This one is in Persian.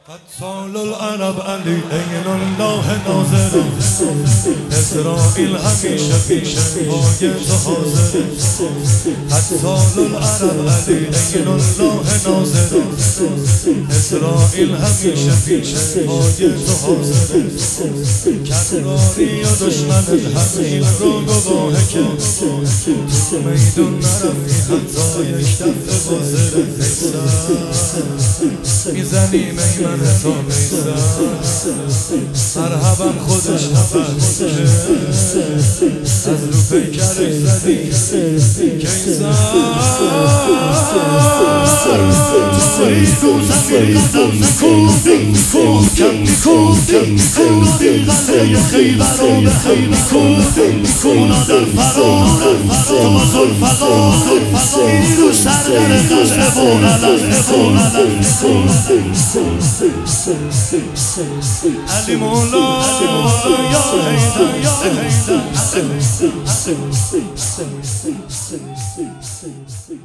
قتال العرب علی عین الله ناظر، اسرائیل همیشه پیش پای تو حاضر. قتال العرب علی عین الله ناظر، اسرائیل همیشه پیش پای تو حاضر. کراری و دشمنت همین رو گواهه که تو میدون نرفتی حتی یک دفعه بازره. میزنی میمن تا میزن مرحبا خودش نفرد که از رو پیکرش زدی کیزن توی رو زمین قدم نکردی محکم میکردی انگاری قلعه خیبر رو به هم میکردی اونا در فرار تو و ذوالفقار این رو سردر قلعه و علم علی مولا یا حیدر یا حیدر